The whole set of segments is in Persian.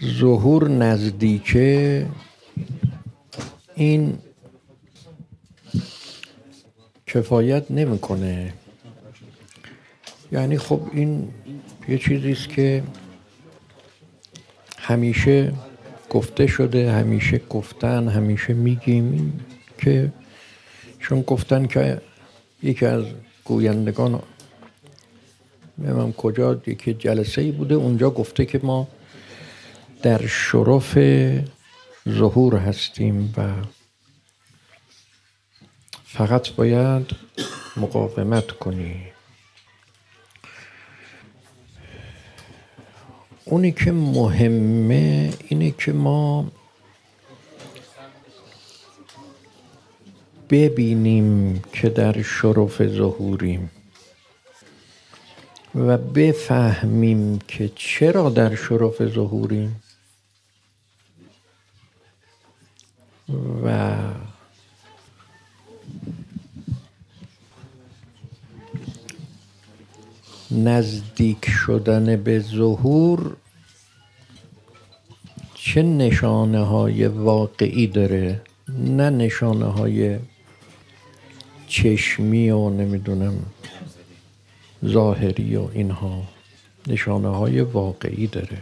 ظهور نزدیکه، این کفایت نمیکنه. یعنی خب این یه چیزیست که همیشه گفته شده، همیشه گفتن، همیشه میگیم که چون گفتن که یکی از گویندگان نمیدونم کجا یکی جلسه‌ای بوده اونجا گفته که ما در شرف ظهور هستیم و فقط باید مقاومت کنی. اونی که مهمه اینه که ما ببینیم که در شرف ظهوریم و بفهمیم که چرا در شرف ظهوریم و نزدیک شدن به ظهور چه نشانه های واقعی داره، نه نشانه های چشمی و نمیدونم ظاهری و اینها، نشانه های واقعی داره.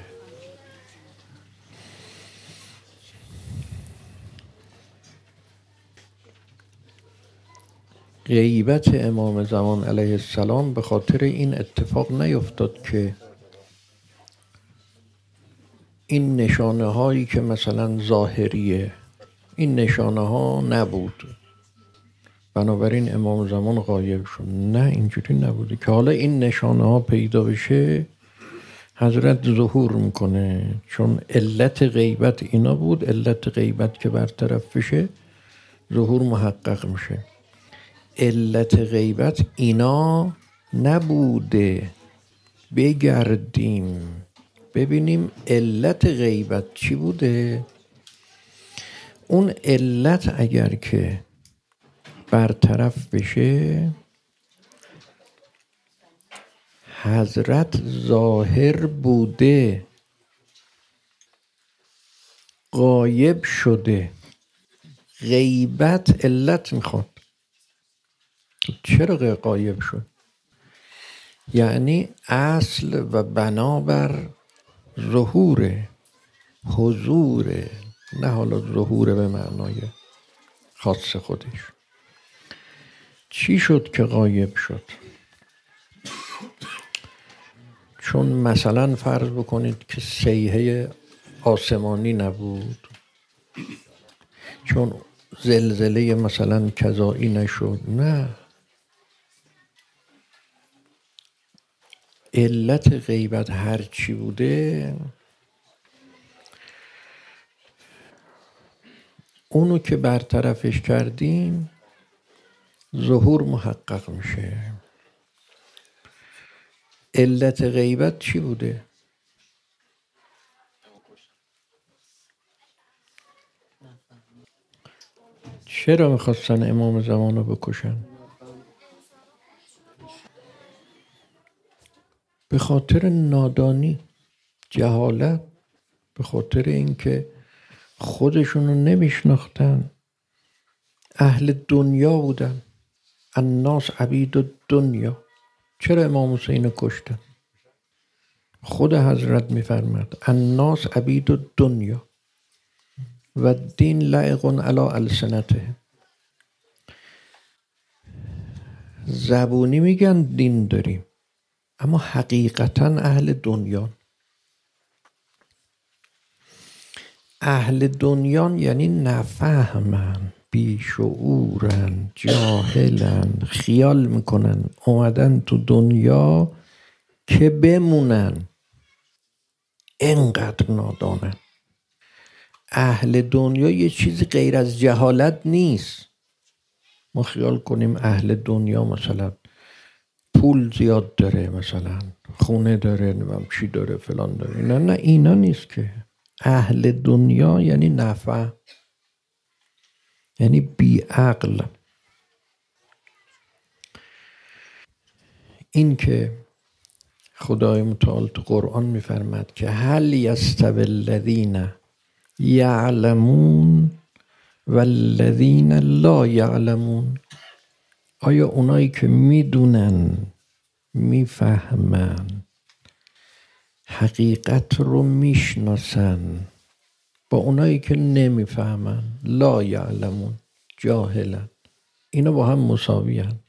غیبت امام زمان علیه السلام به خاطر این اتفاق نیفتاد که این نشانه هایی که مثلا ظاهریه این نشانه ها نبود بنابراین امام زمان غایب شد. نه اینجوری نبوده که حالا این نشانه ها پیدا بشه حضرت ظهور میکنه، چون علت غیبت اینا بود. علت غیبت که برطرف بشه ظهور محقق میشه. علت غیبت اینا نبوده. بگردیم ببینیم علت غیبت چی بوده. اون علت اگر که برطرف بشه حضرت ظاهر بوده غایب شده. غیبت علت میخواد. چرا غایب شد؟ یعنی اصل و بنابر ظهوره، حضوره، نه حالا ظهوره به معنای خاص خودش. چی شد که غایب شد؟ چون مثلا فرض بکنید که صیحه آسمانی نبود، چون زلزله مثلا کذایی نشد، نه. علت غیبت هر چی بوده اونو که برطرفش کردیم ظهور محقق میشه. علت غیبت چی بوده؟ چرا میخواستن امام زمان رو بکشن؟ به خاطر نادانی، جهالت، به خاطر اینکه خودشونو نمیشناختن. اهل دنیا بودن. الناس عبید الدنیا. چرا امام حسین رو کشتن؟ خود حضرت میفرماد الناس عبید الدنیا و دین لایق علی السنته. زبونی میگن دین داریم اما حقیقتا اهل دنیا. اهل دنیا یعنی نفهمن، بیشعورن، جاهلن، خیال میکنن اومدن تو دنیا که بمونن. اینقدر نادانن. اهل دنیا یه چیزی غیر از جهالت نیست. ما خیال کنیم اهل دنیا مثلا پول زیاد داره، مثلا خونه داره، نمیم چی داره، فلان داره. نه اینا نیست که. اهل دنیا یعنی نفهم، یعنی بی عقل. این که خدای متعال تو قرآن میفرماد که هل یستوی الذین یعلمون والذین لا یعلمون، آیا اونایی که میدونن میفهمن حقیقت رو میشناسن با اونایی که نمیفهمن لا یعلمون جاهلن، اینا با هم مساویان؟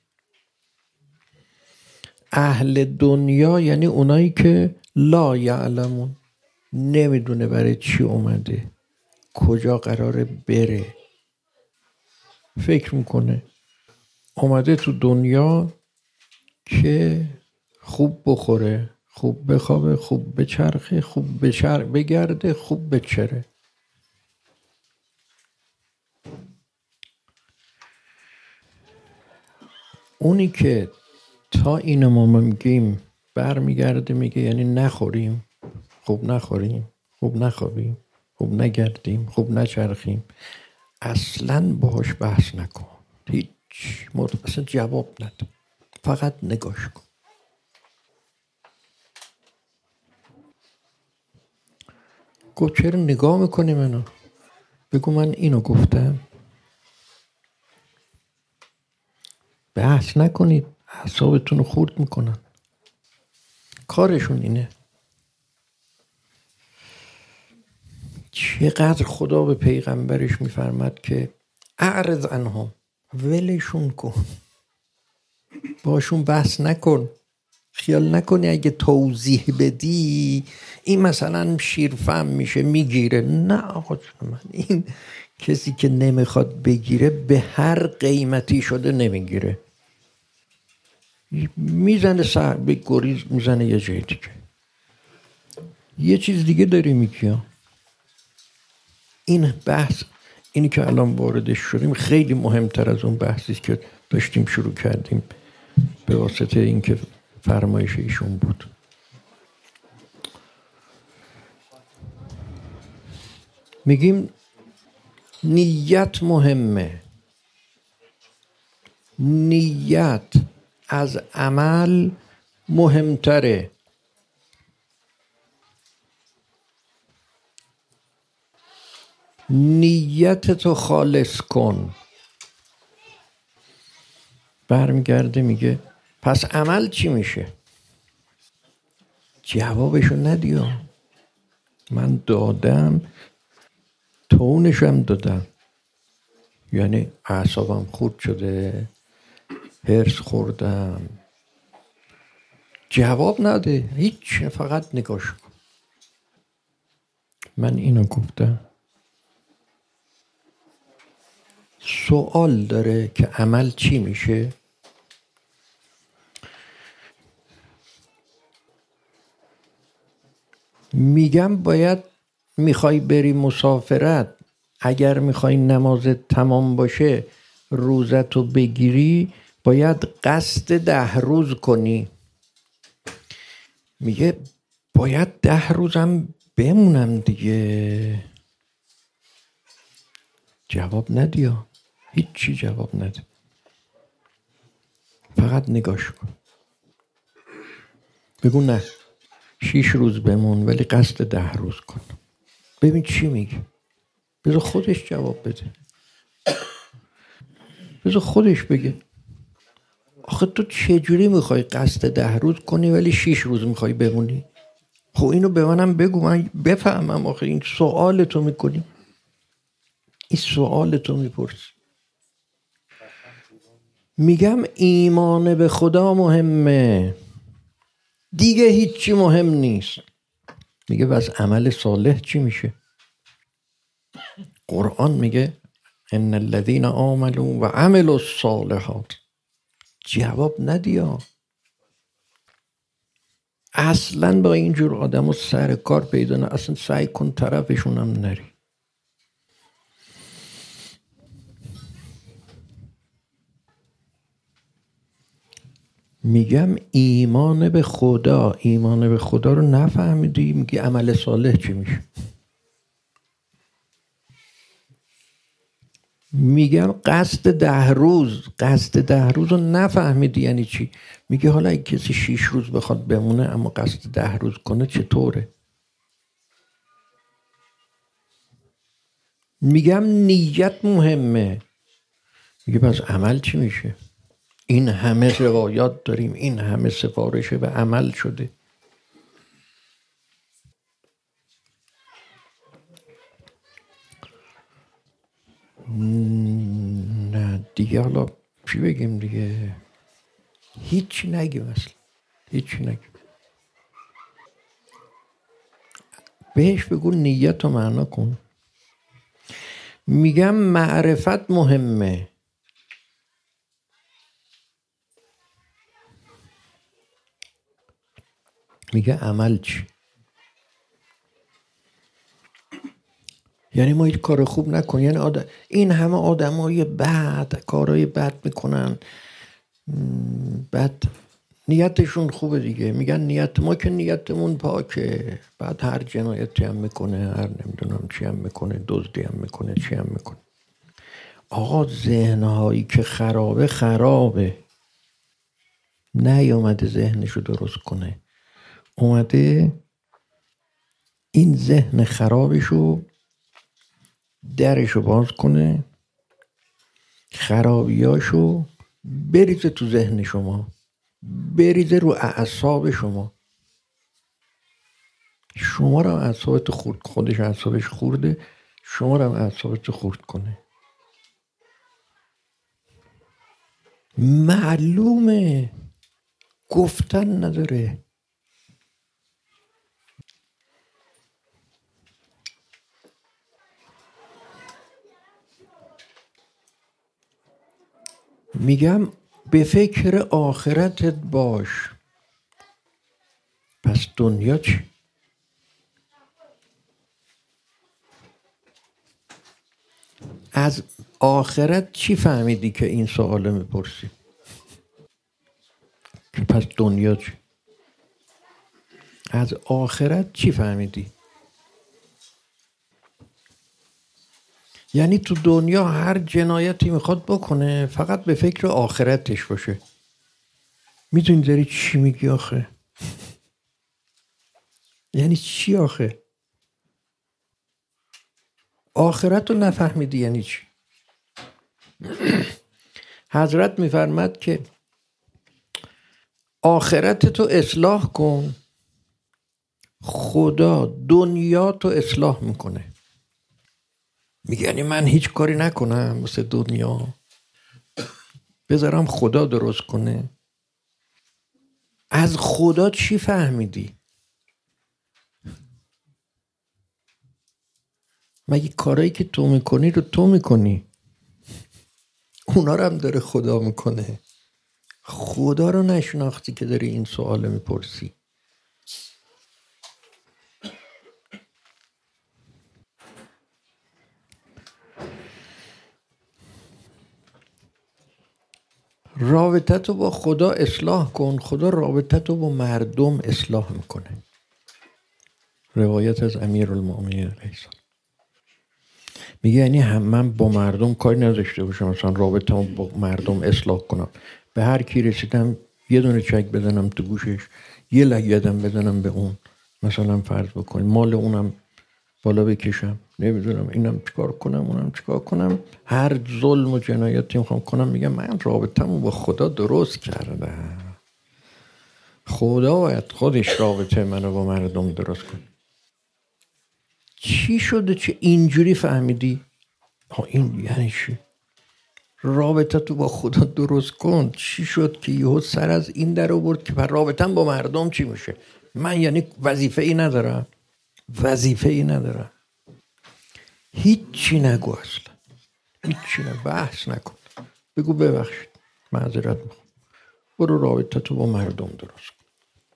اهل دنیا یعنی اونایی که لا یعلمون، نمیدونه برای چی اومده، کجا قراره بره، فکر میکنه اومده تو دنیا که خوب بخوره، خوب بخوابه، خوب بچرخه، خوب بگرده، خوب بچره. اونی که تا اینو ما میگیم برمیگرده میگه یعنی نخوریم، خوب نخوریم، خوب نخوابیم، خوب نگردیم، خوب نچرخیم، اصلا باهاش بحث نکن، هیچ اصلا جواب نده، فقط نگاش کن. گفت چرا نگاه میکنی منو؟ بگو من اینو گفتم. بحث نکنید، اعصابتون رو خورد میکنن، کارشون اینه. چقدر خدا به پیغمبرش میفرماد که اعرض عنهم، ولشون کن، باشون بحث نکن، خیال نکنی اگه توضیح بدی این مثلا شیرفهم میشه میگیره. نه آقا من، این کسی که نمیخواد بگیره به هر قیمتی شده نمیگیره، میزنه سر به گریز، میزنه یه جای دیگه، یه چیز دیگه داری میگی. این بحث، اینی که الان واردش شدیم خیلی مهمتر از اون بحثی که داشتیم شروع کردیم به واسطه اینکه فرمایش ایشون بود. میگیم نیت مهمه، نیت از عمل مهمتره. نیت تو خالص کن. برمیگرده میگه پس عمل چی میشه؟ جوابشو ندیو، من دادم، تونشم دادم، یعنی اعصابم خورد شده، هرس خوردم، جواب نده، هیچ، فقط نگاش کن. من اینو گفتم. سوال داره که عمل چی میشه؟ میگم باید میخوای بری مسافرت، اگر میخوای نمازت تمام باشه، روزتو بگیری، باید قصد 10 روز کنی. میگه باید 10 روزم بمونم دیگه. جواب ندیا، هیچی جواب نده، فقط نگاش کن. بگو نه 6 روز بمون ولی قصد 10 روز کن، ببین چی میگه. بذار خودش جواب بده، بذار خودش بگه. آخه تو چجوری میخوای قصد 10 روز کنی ولی 6 روز میخوای بمونی؟ خب اینو به منم بگو، من بفهمم. آخه این سوال تو میکنی، این سوال تو میپرسی. میگم ایمان به خدا مهمه، دیگه هیچی مهم نیست. میگه بس عمل صالح چی میشه؟ قرآن میگه ان الذين آمنوا و عملوا الصالحات. جواب ندیا، اصلا با اینجور آدم و سر کار پیدا نه، اصلا سعی کن طرفشون هم نری. میگم ایمان به خدا، ایمان به خدا رو نفهمیدی، میگی عمل صالح چی میشه؟ میگم قصد 10 روز، قصد 10 روز رو نفهمیدی یعنی چی؟ میگه حالا اگه کسی 6 روز بخواد بمونه اما قصد 10 روز کنه چطوره؟ میگم نیت مهمه. میگه پس عمل چی میشه؟ این همه روایات داریم، این همه سفارش به عمل شده. نه دیگه حالا چی بگیم دیگه؟ هیچی نگیم اصلا، هیچی نگیم. بهش بگو نیت رو معنا کن. میگم معرفت مهمه. میگه عمل چی؟ یعنی ما هیچ کار خوب نکنیم. یعنی این همه آدمای بد کارهای بد میکنن، بعد نیتشون خوبه دیگه، میگن نیت ما که نیتمون پاکه، بعد هر جنایتی هم میکنه، هر نمیدونم چی هم میکنه، دزدی هم میکنه، چی هم میکنه. آقا ذهنهایی که خرابه. نیومده ذهنشو درست کنه، اومده این ذهن خرابشو درشو باز کنه، خرابیاشو بریزه تو ذهن شما، بریزه رو اعصاب شما. شما رو اعصابت خورد، خودش اعصابش خورده، شما رو اعصابت خورد کنه. معلومه، گفتن نداره. میگم به فکر آخرتت باش. پس دنیا چی؟ از آخرت چی فهمیدی که این سوال میپرسی؟ که پس دنیا چی؟ از آخرت چی فهمیدی؟ یعنی تو دنیا هر جنایتی میخواد بکنه فقط به فکر آخرتش باشه. میدونی داری چی میگی آخه؟ یعنی چی آخه؟ آخرت رو نفهمیدی یعنی چی؟ حضرت میفرماد که آخرت تو اصلاح کن، خدا دنیا تو اصلاح میکنه. میگه یعنی من هیچ کاری نکنم مثل دنیا، بذارم خدا درست کنه؟ از خدا چی فهمیدی؟ مگه کارایی که تو میکنی رو تو میکنی؟ اونا رو هم داره خدا میکنه. خدا رو نشناختی که داری این سوال میپرسی. رابطت رو با خدا اصلاح کن، خدا رابطت رو با مردم اصلاح میکنه. روایت از امیرالمؤمنین علیه السلام میگه یعنی من با مردم کاری نداشته باشم، مثلا رابطه رو با مردم اصلاح کنم، به هر کی رسیدم یه دونه چک بزنم تو گوشش، یه لگدم بزنم به اون، مثلا فرض بکنیم مال اونم بالا بکشم، نمیدونم اینم چیکار کنم اونم چیکار کنم، هر ظلم و جنایتی میخوام کنم، میگم من رابطه‌مو با خدا درست کردم. خدا باید خودش رابطه منو با مردم درست کنه. چی شده چه اینجوری فهمیدی؟ این یعنی چی؟ رابطه تو با خدا درست کن. چی شد که یهو سر از این در آورد که رابطم با مردم چی میشه؟ من یعنی وظیفه ای ندارم؟ وظیفه ای ندارم. هیچی نگو اصلا، هیچی نه، بحث نکن، بگو ببخشید معذرت میخوام، برو رابطه تو با مردم درست کن،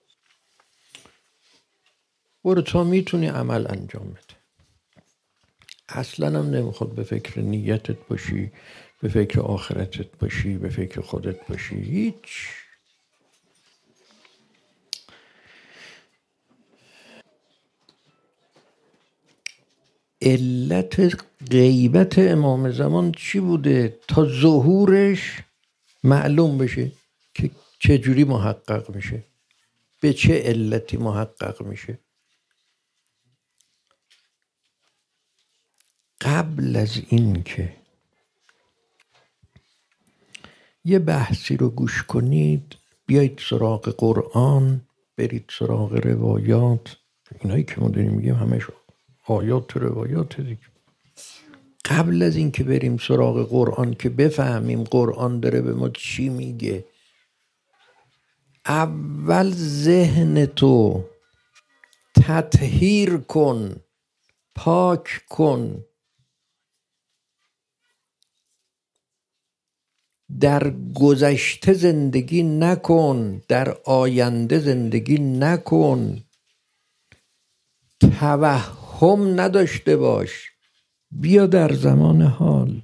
برو تا میتونی عمل انجام بده. اصلا هم نمیخواد به فکر نیتت باشی، به فکر آخرتت باشی، به فکر خودت باشی، هیچ. علت غیبت امام زمان چی بوده؟ تا ظهورش معلوم بشه که چجوری محقق میشه، به چه علتی محقق میشه. قبل از این که یه بحثی رو گوش کنید، بیایید سراغ قرآن، برید سراغ روایات. اینایی که ما داریم میگیم همش آیات و روایات دیگه. قبل از این که بریم سراغ قرآن که بفهمیم قرآن داره به ما چی میگه، اول ذهن تو تطهیر کن، پاک کن. در گذشته زندگی نکن، در آینده زندگی نکن، توهم نداشته باش. بیا در زمان حال.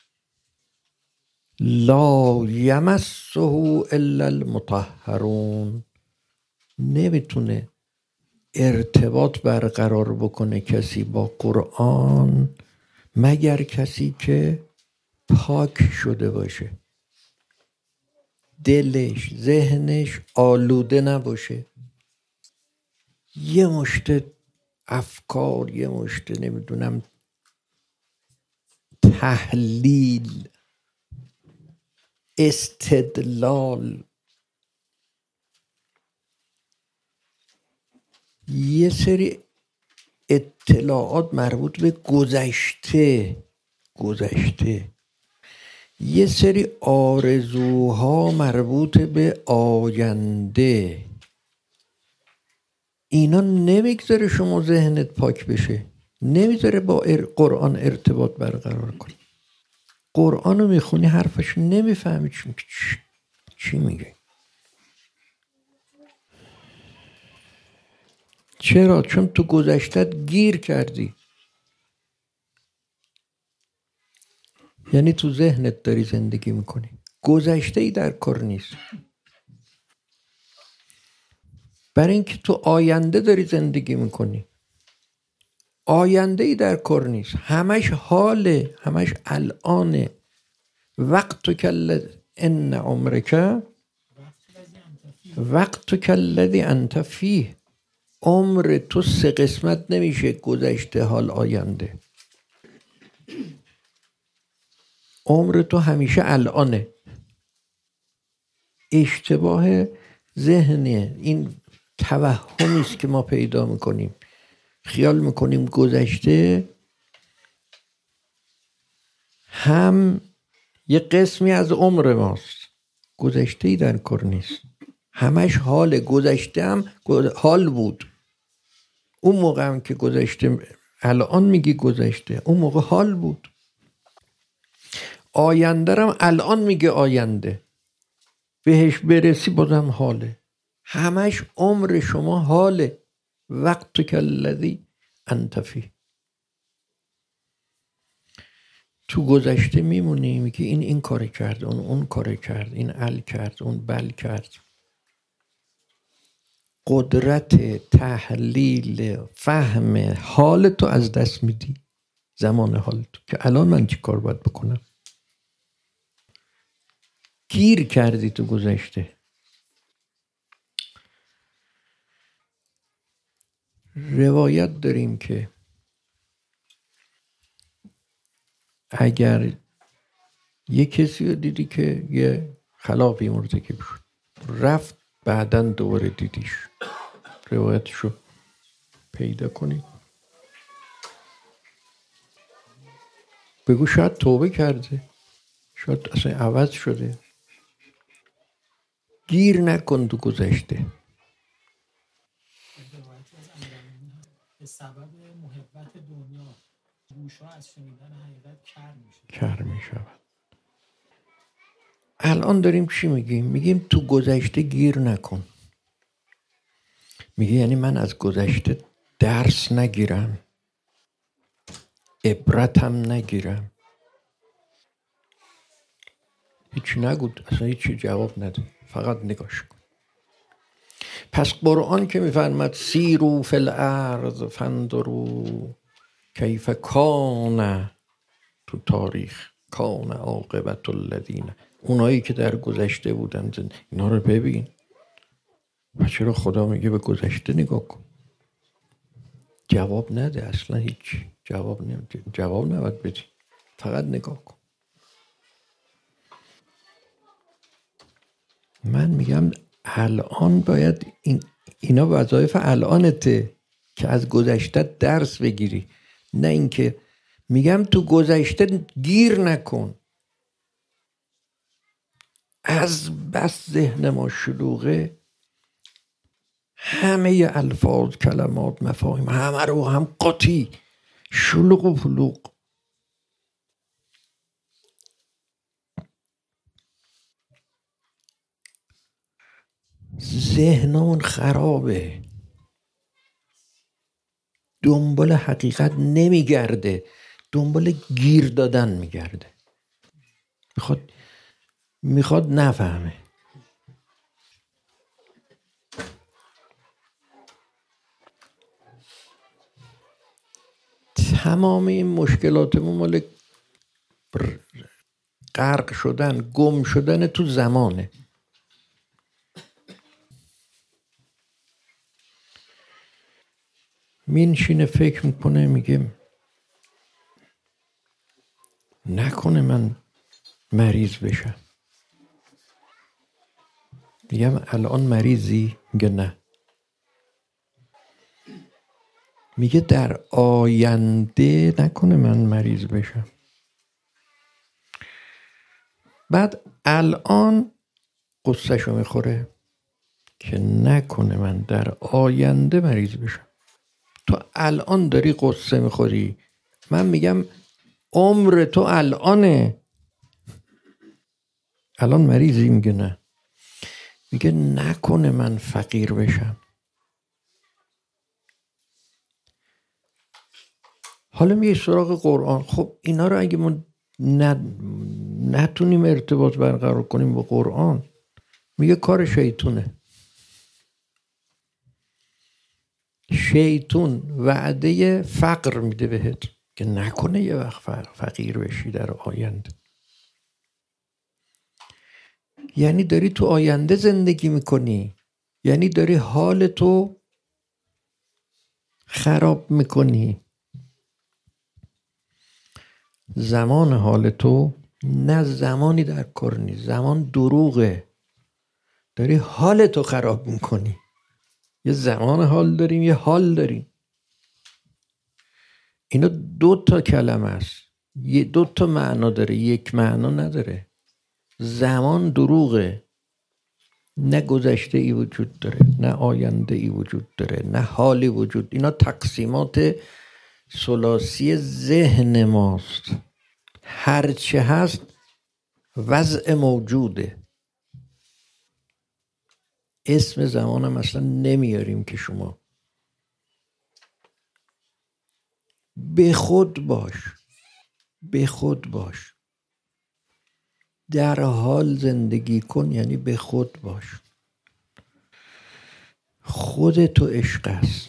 لا یمسه الا المطهرون. نمیتونه ارتباط برقرار بکنه کسی با قرآن مگر کسی که پاک شده باشه، دلش ذهنش آلوده نباشه. یه مشت افکار، یه مشت نمیدونم تحلیل، استدلال، یه سری اطلاعات مربوط به گذشته، یه سری آرزوها مربوط به آینده، اینا نمیگذاره شما ذهنت پاک بشه، نمیذاره با قرآن ارتباط برقرار کنی. قرآن رو میخونی حرفش نمیفهمی چی میگه. چرا؟ چون تو گذشتت گیر کردی. یعنی تو ذهنت داری زندگی میکنی، گذشته ای در کار نیست. برای اینکه تو آینده داری زندگی میکنی، آینده ای در کار نیست، همش حاله، همش الانه. وقت کل ان عمرک وقت کلذی انت فیه. عمر تو 3 قسمت نمیشه، گذشته، حال، آینده. عمر تو همیشه الانه. اشتباه ذهنه، این توهمی است که ما پیدا میکنیم. خیال میکنیم گذشته هم یه قسمی از عمر ماست. گذشته‌ای در کار نیست، همش حال. گذشته هم حال بود. اون موقع هم که گذشته، الان میگی گذشته، اون موقع حال بود. آینده هم الان میگه آینده، بهش برسی بازم حاله. همش عمر شما حاله. وقت کلذی انت فیه. تو گذشته میمونی، میگی این کار کرد، اون کار کرد، این ال کرد، اون بل کرد. قدرت تحلیل فهم حال تو از دست میدی. زمان حال تو که الان من چی کار باید بکنم. گیر کردی تو گذشته. روایت داریم که اگر یه کسی رو دیدی که یه خلافی مرتکب شد، رفت بعداً دوباره دیدیش، روایتشو پیدا کنید، بگو شاید توبه کرده، شاید اصلا عوض شده. گیر نکن تو گذشته. به سبب محبت دنیا گوش‌ها از شنیدن حقیقت کر میشود. الان داریم چی میگیم؟ میگیم تو گذشته گیر نکن. میگه یعنی من از گذشته درس نگیرم، عبرتم نگیرم. هیچی نگو، اصلا هیچی جواب نده، فقط نگاش کن. پس قرآن که میفرماد سیرو فی الارض فانظروا کیف کان تو تاریخ کان عاقبت الذین، اونایی که در گذشته بودن اینا رو ببین. و چرا خدا میگه به گذشته نگاه کن؟ جواب نده، اصلا هیچ جواب نباید بدی، فقط نگاه کن. من میگم الان باید اینا وظایف الانته که از گذشته درس بگیری، نه اینکه میگم تو گذشته گیر نکن. از بس ذهن ما شلوغه، همه الفاظ کلمات مفاهیم همه رو هم قاطی شلوغ و پلوغ. ذهنمون خرابه، دنبال حقیقت نمیگرده، دنبال گیر دادن میگرده، میخواد نفهمه. تمام این مشکلاتمون مال غرق شدن، گم شدن تو زمانه. مینشینه فکر میکنه، میگه نکنه من مریض بشم. میگم الان مریضی؟ میگه نه. میگه در آینده نکنه من مریض بشم. بعد الان قصهشو میخوره که نکنه من در آینده مریض بشم. تو الان داری قصه میخوری. من میگم عمر تو الانه، الان مریضی؟ میگه نه. میگه نکنه من فقیر بشم. حالا میگه سراغ قرآن. خب اینا رو اگه ما نتونیم ارتباط برقرار کنیم با قرآن، میگه کار شیطونه. شیطون وعده فقر میده بهت که نکنه یه وقت فقیر بشی در آینده. یعنی داری تو آینده زندگی میکنی، یعنی داری حال تو خراب میکنی. زمان حال تو نه زمانی در کار نیست، زمان دروغه، داری حال تو خراب میکنی. یه زمان حال داریم، یه حال داریم. اینا 2 کلمه است، 2 معنا داره، یک معنا نداره. زمان دروغه، نه گذشته ای وجود داره، نه آینده ای وجود داره، نه حالی وجود. اینا تقسیمات ثلاثی ذهن ماست. هرچه هست وضع موجوده. اسم زمانم اصلا نمیاریم که شما به خود باش، به خود باش، در حال زندگی کن. یعنی به خود باش. خود تو عشق است.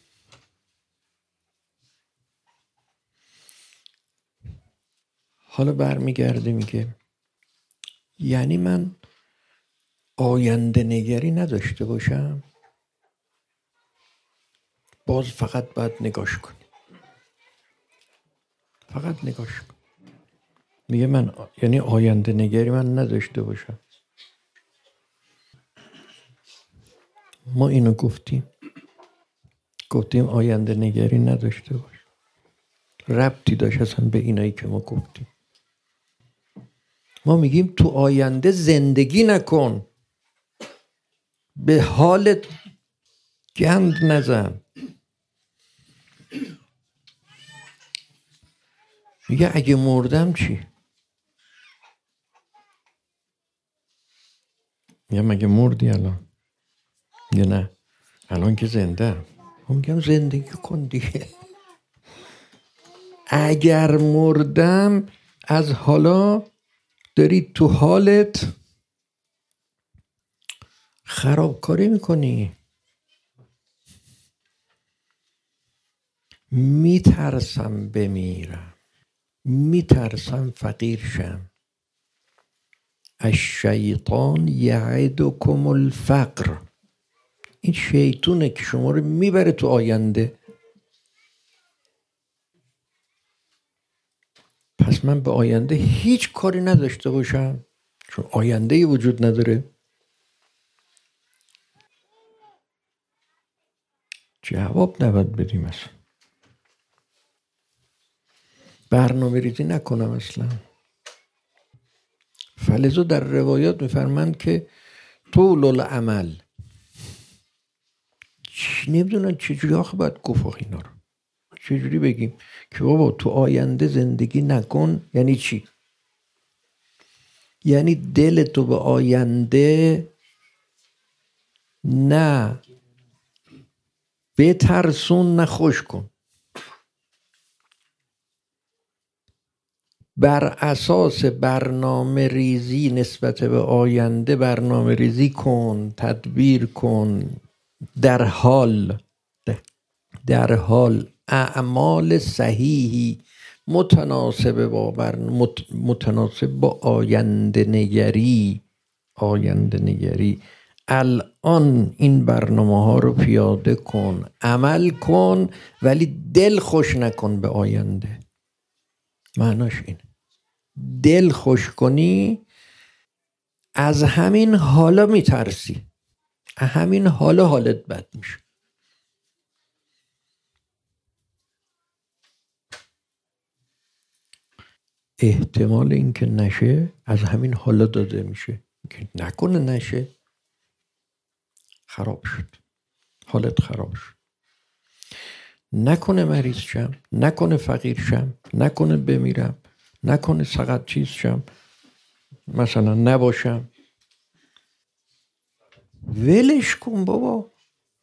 حالا برمیگرده میگه یعنی من آینده نگری نداشته باشم؟ باز فقط باید نگاش کنی، فقط نگاش کن. میگه من یعنی آینده نگری من نداشته باشم. ما اینو گفتیم آینده نگری نداشته باش. ربطی داشت اصلا به اینایی که ما گفتیم. ما میگیم تو آینده زندگی نکن، به حالت گند نزن. میگه اگه مردم چی؟ میگه مگه مردی الان؟ میگه نه الان که زنده. میگم زندگی کن دیگه. اگر مردم از حالا داری تو حالت خرابکاری میکنی. میترسم بمیرم، میترسم فقیر شم. الشیطان یعدکم الفقر. این شیطونه که شما رو میبره تو آینده. پس من به آینده هیچ کاری نداشته باشم چون آینده وجود نداره. جواب نباید بدیم اصلا. برنامه ریزی نکنم اصلا. فلزا در روایات میفرمند که طول العمل، نمیدونن چجوری آخه باید گفت اینا رو. چجوری بگیم که بابا تو آینده زندگی نکن؟ یعنی چی؟ یعنی دل تو به آینده نه بترسون نه خوش کن. بر اساس برنامه ریزی نسبت به آینده برنامه ریزی کن، تدبیر کن، در حال اعمال صحیحی متناسب با آینده نگری. الان این برنامه ها رو پیاده کن، عمل کن، ولی دل خوش نکن به آینده. معناش اینه دل خوش کنی از همین حالا میترسی، همین حالا حالت بد میشه. احتمال اینکه نشه از همین حالا داده میشه که نکنه نشه. خراب شد، حالت خراب شد. نکنه مریض شم، نکنه فقیر شم، نکنه بمیرم، نکنه سقط چیز شم، مثلا نباشم. ولش کن بابا.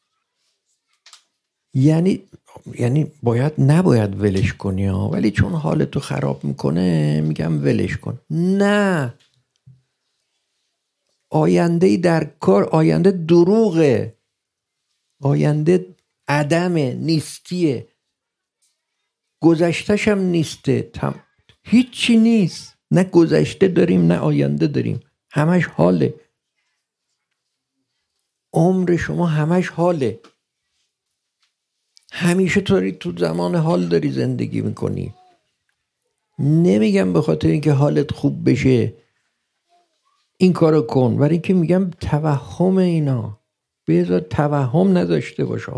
یعنی نباید ولش کنی ها، ولی چون حالتو خراب میکنه میگم ولش کن. نه، آینده در کار، آینده دروغه، آینده عدمه، نیستیه، گذشته‌ش هم نیسته، هیچی نیست. نه گذشته داریم نه آینده داریم، همش حاله. عمر شما همش حاله، همیشه تو زمان حال داری زندگی میکنی. نمیگم به خاطر اینکه حالت خوب بشه این کارو کن، ولی اینکه میگم توهم اینا بذار توهم نداشته باشه.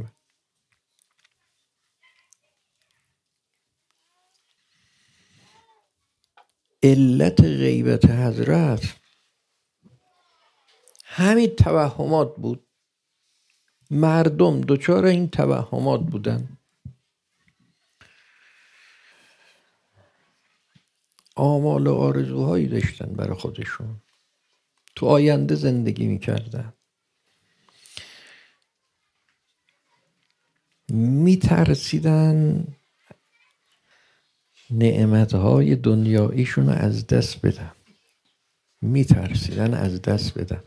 علت غیبت حضرت همین توهمات بود. مردم دچار این توهمات بودن، آمال و آرزوهایی داشتن برای خودشون، تو آینده زندگی میکردن، میترسیدن نعمتهای دنیاییشون رو از دست بدن، میترسیدن از دست بدن.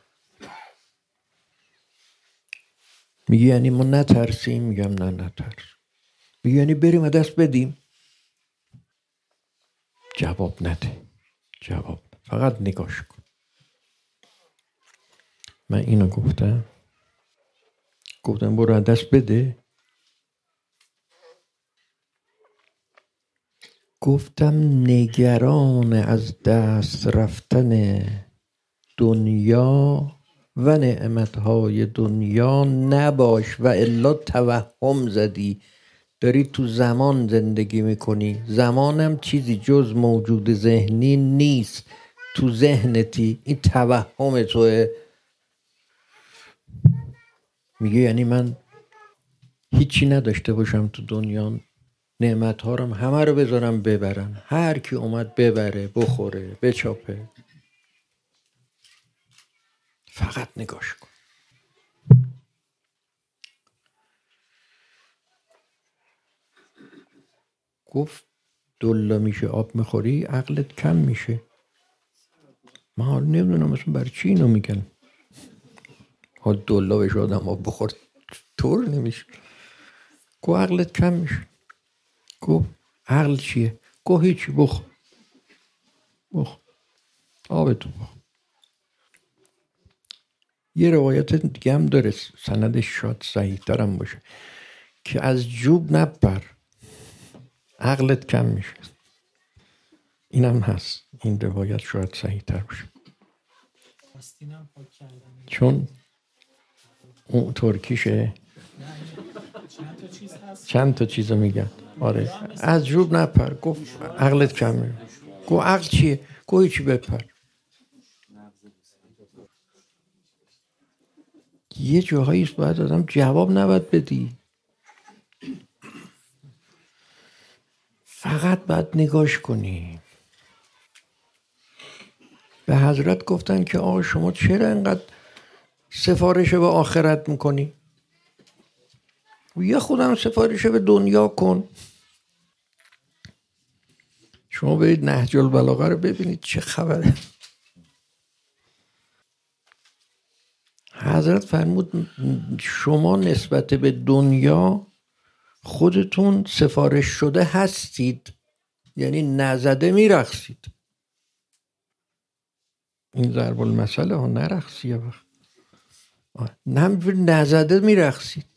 میگه یعنی ما نترسیم؟ میگم نه نترس. میگه یعنی بریم از دست بدیم؟ جواب نده، فقط نگاش کن. من اینو گفتم برو از دست بده. گفتم نگران از دست رفتن دنیا و نعمتهای دنیا نباش، و الا توهم زدی. داری تو زمان زندگی میکنی، زمانم چیزی جز موجود ذهنی نیست، تو ذهنتی، این توهم توه. میگه یعنی من هیچی نداشته باشم تو دنیا، نعمت‌ها رو همه رو بذارم ببرن، هر کی اومد ببره، بخوره، بچاپه. فقط نگاش کن. گفت دلا میشه آب میخوری عقلت کم میشه. من حالا نمیدونم مثلا برای چی اینو میگن. حالا دلا بشه آدم آب بخور طور نمیشه. گفت عقلت کم میشه. گفت عقل چیه؟ گفت هیچی، بخ آبتو بخ. یه روایت دیگه هم داره، سندش شاید صحیح ترم باشه، که از جوب نپر عقلت کم میشه. اینم هست، این روایت شاید صحیح تر باشه، آستینم پاک کردم. چون اون ترکیشه چند تا چیز هست. چند تا چیزو میگن. آره از جوب نپر، گفت عقلت کم میشه. گفت عقل چیه؟ گفت هیچی، بپر. یه جاهاییست باید آدم جواب نباید بدی، فقط باید نگاش کنی. به حضرت گفتن که آقا شما چرا انقدر سفارش به آخرت میکنی؟ یه خودم سفارش به دنیا کن. شما برید نهج البلاغه رو ببینید چه خبره. حضرت فرمود شما نسبت به دنیا خودتون سفارش شده هستید، یعنی نزده میرقصید. این ضرب المثل ها، نرقصی یه وقت، نزده میرقصید.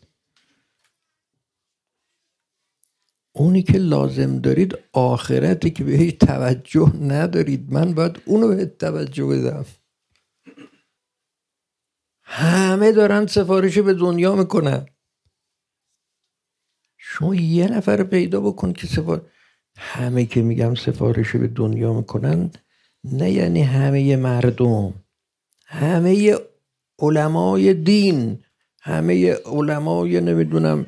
اونی که لازم دارید آخرتی که بهش توجه ندارید، من باید اونو به توجه بدم. همه دارن سفارش به دنیا میکنن، شما یه نفر پیدا بکن که همه که میگم سفارش به دنیا میکنن، نه یعنی همه مردم، همه علمای دین، همه علمای نمیدونم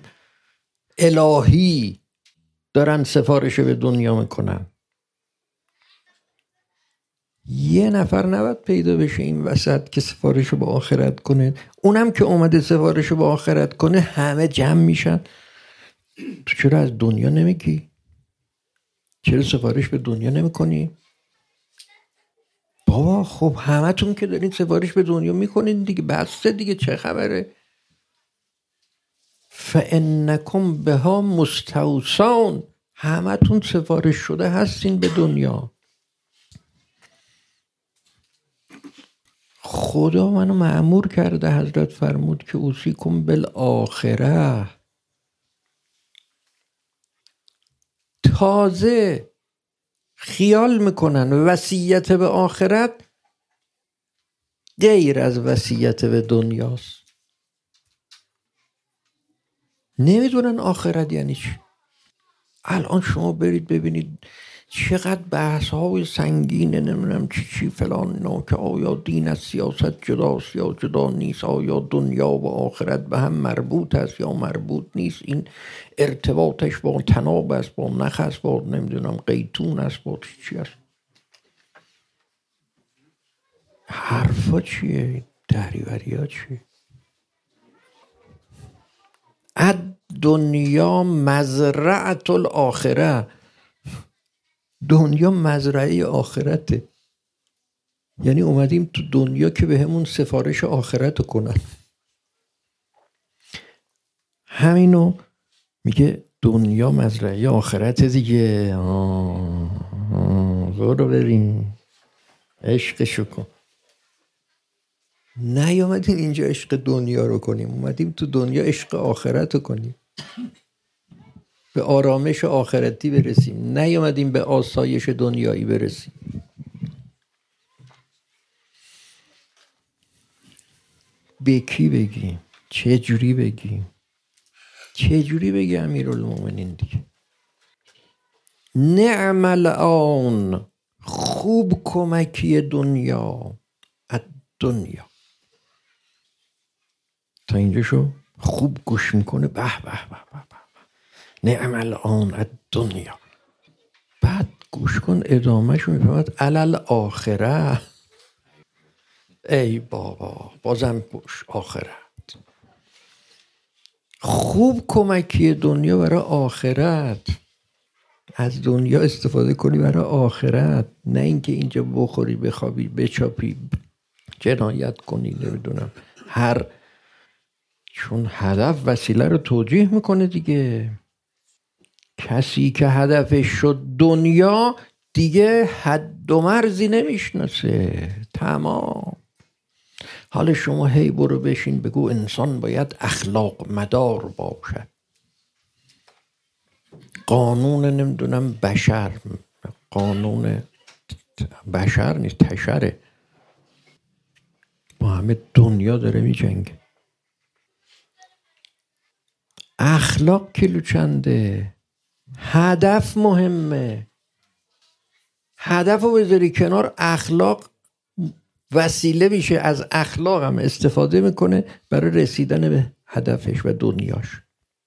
الهی دارن سفارش به دنیا میکنن. یه نفر نباید پیدا بشه این وسط که سفارش به آخرت کنه. اونم که اومده سفارش به آخرت کنه همه جمع میشن. تو چرا از دنیا نمیگی؟ چرا سفارش به دنیا نمیکنی؟ بابا خب همه تون که دارین سفارش به دنیا میکنین دیگه، بسته دیگه، چه خبره؟ فانکم بها مستوصون، همه تون سفارش شده هستین به دنیا. خدا منو مأمور کرده، حضرت فرمود که اوصیکم بالآخره. تازه خیال میکنن وصیت به آخرت غیر از وصیت به دنیاست. نمیدونن آخرت یعنی چی. الان شما برید ببینید چقدر بحث های سنگینه، نمیدونم چی فلان اینا، که آیا دین از سیاست جداست یا جدا نیست، آیا دنیا و آخرت به هم مربوط است یا مربوط نیست، این ارتباطش با تناب است، با نخ است، با نمیدونم قیتون است، با چی است. حرفا چیه؟ دریوری ها چیه؟ دنیا مزرعة الاخره، دنیا مزرعه آخرته. یعنی اومدیم تو دنیا که به همون سفارش آخرت کنن. همینو میگه دنیا مزرعه آخرته دیگه. برو بریم عشقشو کن. نیامدیم اینجا عشق دنیا رو کنیم، اومدیم تو دنیا عشق آخرت رو کنیم، به آرامش آخرتی برسیم، نیامدیم به آسایش دنیایی برسیم. به کی بگیم؟ چه جوری بگیم؟ چه جوری بگی امیرالمومنین دیگه؟ نعم الآن، خوب کمکی دنیا، دنیا. تا اینجا شو خوب گوش میکنه، به به به به به، نعم الآن الدنیا. بعد گوش کن ادامهش رو میفهمد علل آخره. ای بابا بازم گوش آخرت. خوب کمکی دنیا برای آخرت، از دنیا استفاده کنی برای آخرت، نه اینکه اینجا بخوری بخوابی بچاپی جنایت کنی نمیدونم چون هدف وسیله رو توجیه میکنه دیگه. کسی که هدفش شد دنیا دیگه حد و مرزی نمیشناسه. تمام. حالا شما هی برو بشین بگو انسان باید اخلاق مدار باشد، قانون نمیدونم بشر، قانون بشر نیست، تشره، با همه دنیا داره می جنگه. اخلاق کیلو چنده، هدف مهمه. هدف رو بذاری کنار، اخلاق وسیله میشه، از اخلاق هم استفاده میکنه برای رسیدن به هدفش و دنیاش.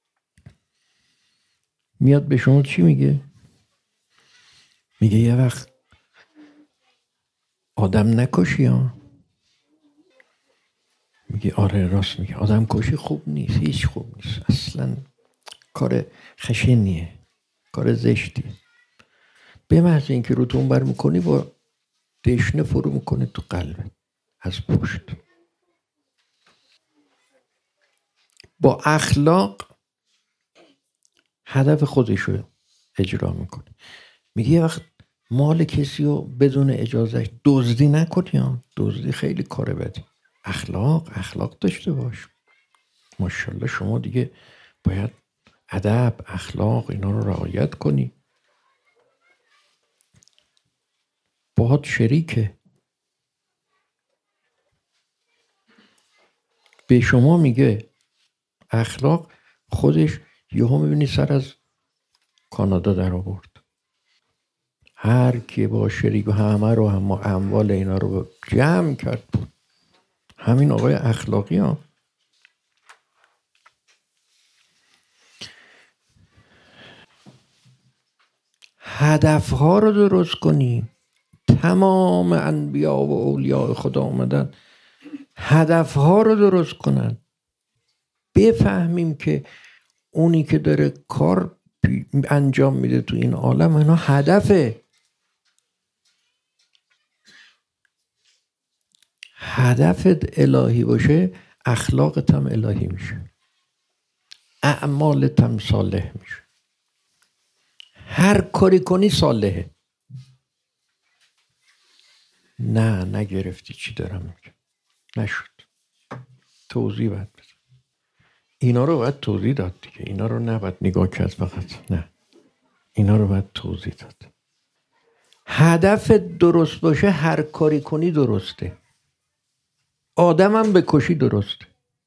میاد به شما چی میگه؟ میگه یه وقت آدم نکشی ها. میگه آره راست میگه، آدم کشی خوب نیست، هیچ خوب نیست، اصلا کار خشنیه، کار زشتیه. به محض اینکه رو تو اون بر میکنی با دشنه فرو میکنه تو قلبت از پشت. با اخلاق هدف خودش رو اجرا میکنه. میگه یه وقت مال کسی رو بدون اجازهش دزدی نکنی ها. دزدی خیلی کار بدی. اخلاق داشته باش. ماشاءالله شما دیگه باید ادب، اخلاق اینا رو رعایت کنی. باهات شریکه. به شما میگه اخلاق، خودش یهو میبینی سر از کانادا در آورد. هر کی با شریک و همه رو هم اموال اینا رو جمع کرد بود. همین آقای اخلاقی ها. هدفها رو درست کنی. تمام انبیا و اولیاء خدا آمدن هدفها رو درست کنن. بفهمیم که اونی که داره کار انجام میده تو این عالم اینا هدفه. هدفت الهی باشه، اخلاقت هم الهی میشه، اعمالت هم صالح میشه. هر کاری کنی صالحه. نه نگرفتی چی دارم میگم، نشد. توضیح باید بده. اینا رو باید توضیح داد دیگه. اینا رو نباید نگاه کرد فقط، نه، اینا رو باید توضیح داد. هدف درست باشه، هر کاری کنی درسته. آدمم بکشی درسته.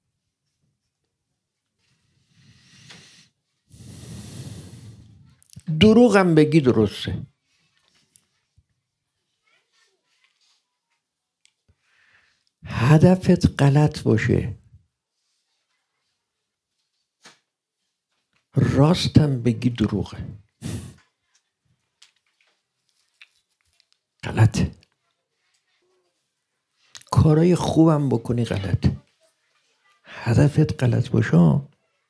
دروغم بگی درسته. هدفت غلط باشه، راستم بگی دروغه، غلطه. کارای خوبم بکنی غلطه. هدفت غلط باشه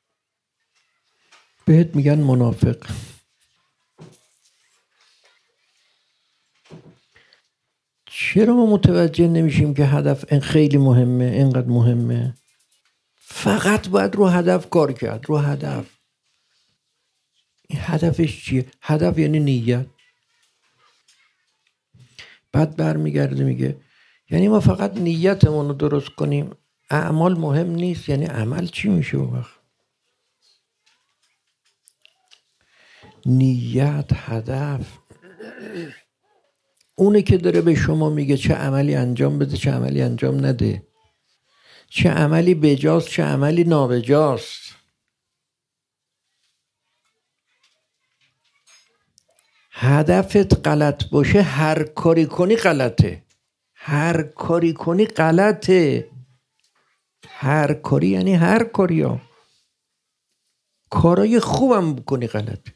بهت میگن منافق. چرا ما متوجه نمیشیم که هدف این خیلی مهمه، اینقدر مهمه؟ فقط باید رو هدف کار کرد. رو هدف. این هدفش چیه؟ هدف یعنی نیت. بعد برمیگرده میگه یعنی ما فقط نیتمون رو درست کنیم، اعمال مهم نیست. یعنی عمل چی میشه اون وقت؟ نیت، هدف. اونه که داره به شما میگه چه عملی انجام بده، چه عملی انجام نده، چه عملی بجاست، چه عملی نابجاست. هدفت غلط باشه، هر کاری کنی غلطه. هر کاری کنی غلطه. هر کاری یعنی هر کاری ها. کارای خوبم بکنی غلطه.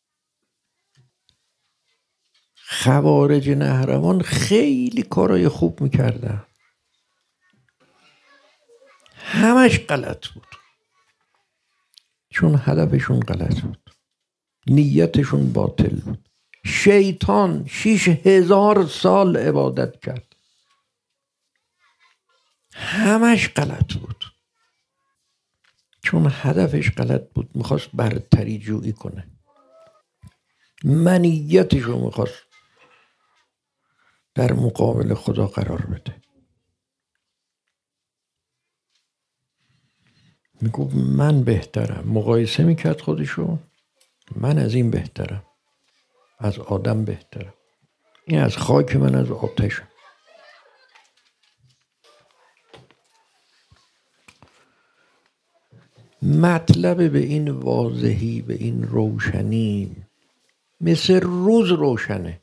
خوارج نهروان خیلی کارای خوب میکردن، همش غلط بود، چون هدفشون غلط بود، نیتشون باطل بود. شیطان 6000 سال عبادت کرد، همش غلط بود، چون هدفش غلط بود. میخواست برتری جویی کنه. منیتش رو میخواست در مقابل خدا قرار بده. میگفت من بهترم، مقایسه میکرد خودشو، من از این بهترم، از آدم بهترم، این از خاک، من از آتشم. مطلب به این واضحی، به این روشنی، مثل روز روشنه.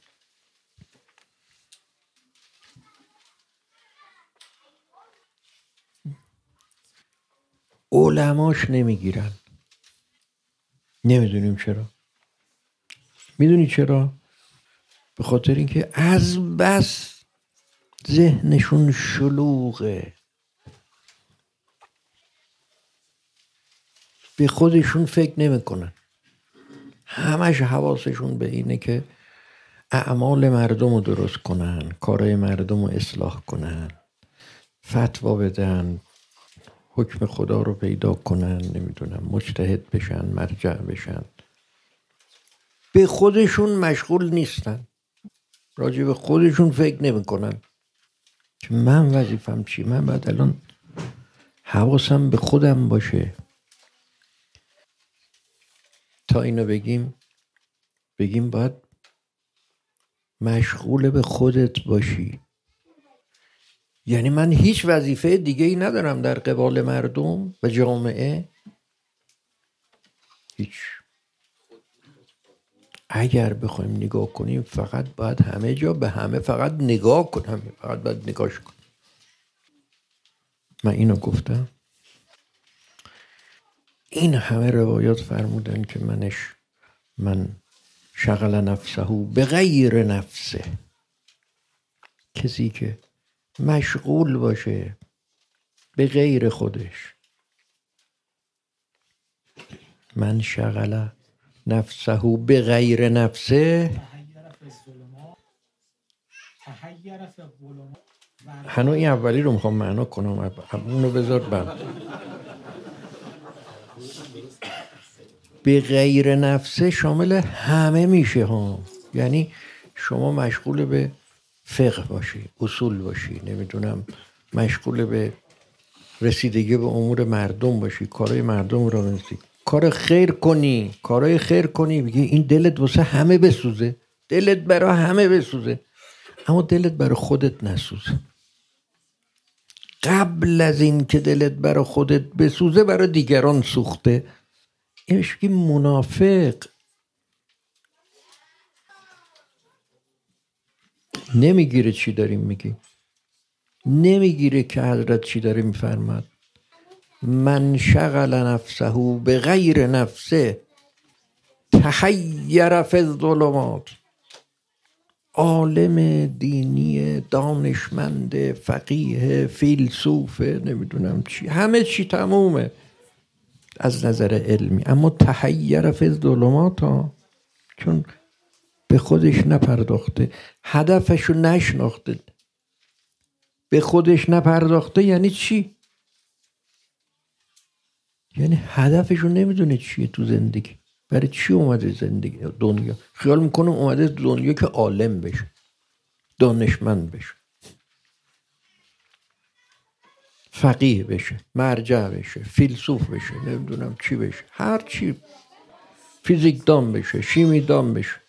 علماش نمیگیرن. نمیدونیم چرا. میدونی چرا؟ به خاطر اینکه از بس ذهنشون شلوغه، به خودشون فکر نمیکنن، همش حواسشون به اینه که اعمال مردم رو درست کنن، کارهای مردم رو اصلاح کنن، فتوا بدن، حکم خدا رو پیدا کنن، نمیدونم مجتهد بشن، مرجع بشن. به خودشون مشغول نیستن، راجع به خودشون فکر نمیکنن که من وظیفم چی، من باید الان حواسم به خودم باشه. تا اینو بگیم باید مشغول به خودت باشی. یعنی من هیچ وظیفه دیگه ای ندارم در قبال مردم و جامعه، هیچ. اگر بخوایم نگاه کنیم فقط باید همه جا به همه فقط نگاه کنم، فقط باید نگاش کنم. من اینو گفتم. این همه روایات فرمودن که من شغل نفسه به غیر نفسه، کسی که مشغول باشه به غیر خودش. من شغل نفسه به غیر نفسه هنو این اولی رو میخوام معنا کنم، اونو بذار بعد. به غیر نفسه شامل همه میشه ها. یعنی شما مشغول به فقه باشی، اصول باشی، نمیدونم مشغول به رسیدگی به امور مردم باشی، کارهای مردم رو بنویسی، کارهای خیر کنی، بگی این دلت واسه همه بسوزه، دلت برای همه بسوزه، اما دلت برای خودت نسوزه. قبل از این که دلت برای خودت بسوزه برای دیگران سوخته. اینش که منافق. نمیگیره چی داریم میگیم، نمیگیره که حضرت چی داره میفرماد. من شغل نفسه به غیر نفسه تحیر فی الظلمات. عالم دینی، دانشمند، فقیه، فیلسوف، نمیدونم چی، همه چی تمومه از نظر علمی، اما تحیر فی الظلمات ها، چون به خودش نپرداخته، هدفشو نشناخته. به خودش نپرداخته یعنی چی؟ یعنی هدفشو نمیدونه چیه تو زندگی، برای چی اومده زندگی دنیا. خیال میکنه اومده دنیا که عالم بشه، دانشمند بشه، فقیه بشه، مرجع بشه، فیلسوف بشه، نمیدونم چی بشه، هر چی، فیزیکدان بشه، شیمیدان بشه.